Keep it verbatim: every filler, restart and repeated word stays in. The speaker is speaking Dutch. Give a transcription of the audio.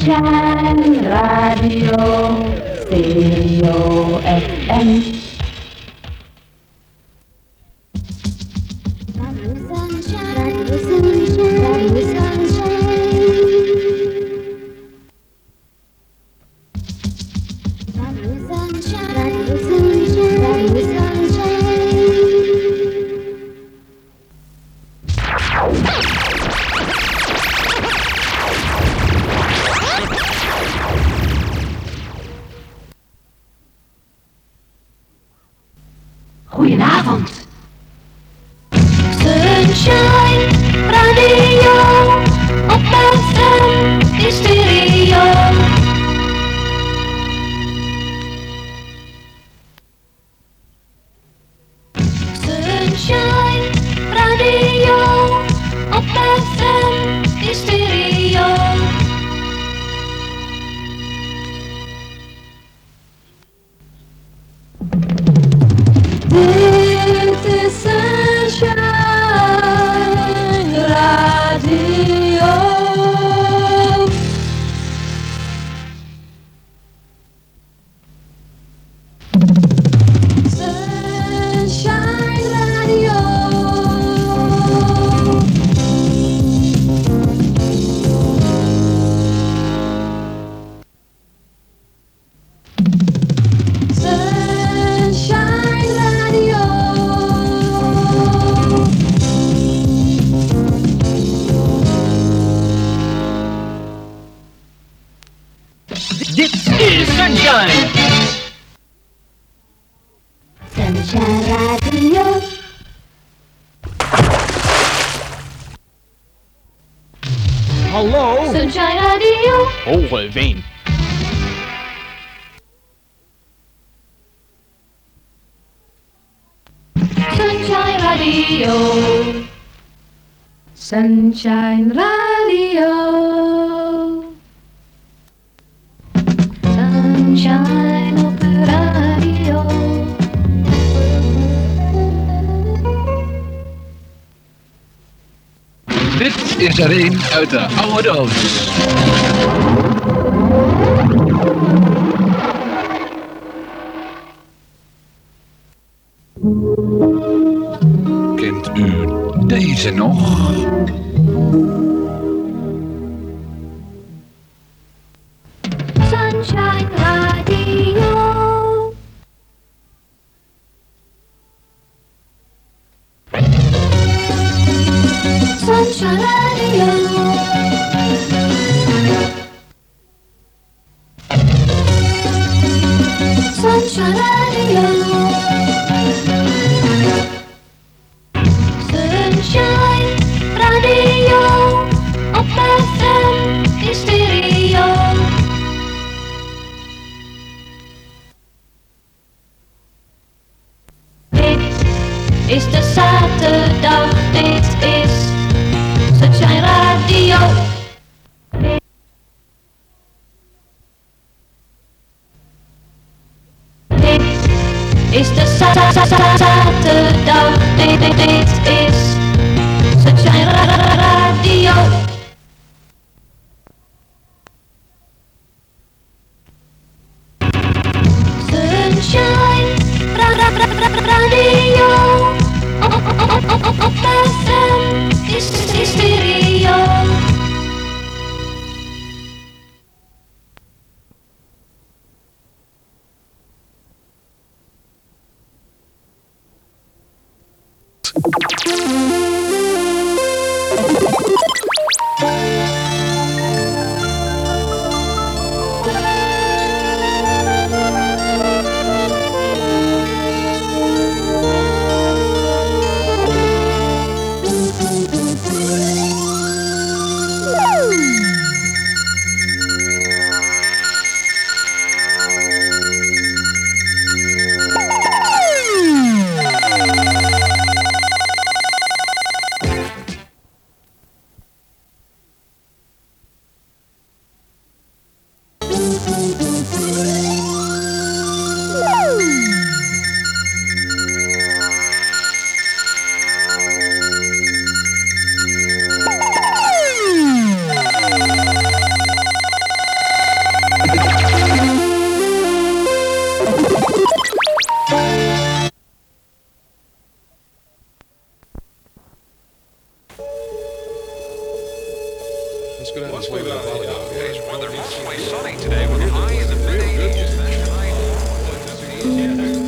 Sunshine Radio, Stereo F M. Goedenavond. Sunshine Radio op F M is stereo. Sunshine Radio op F M is stereo. Dit is Sunshine Radio. Sunshine Radio. Sunshine Radio. Dit is Sunshine. Sunshine Radio. Hallo. Sunshine Radio. Hogeveen. Sunshine Radio. Sunshine Radio. Sunshine op de radio. Dit is er een uit de oude doos. Kent u deze nog? Sunshine Radio. Sunshine Radio. Sunshine Radio. Sunshine Radio. Op F M is stereo. Dit is de zaterdag, dit is Sunshine Radio. Dit is de za- za- za- za- zaterdag, dit, dit, dit is Sunshine Radio. Sunshine ra- ra- ra- ra- Radio. Op, op, op, op, op, op F M is, is stereo. Let's go down this way. Today's weather mostly sunny today with a high in the mid eighties. That high.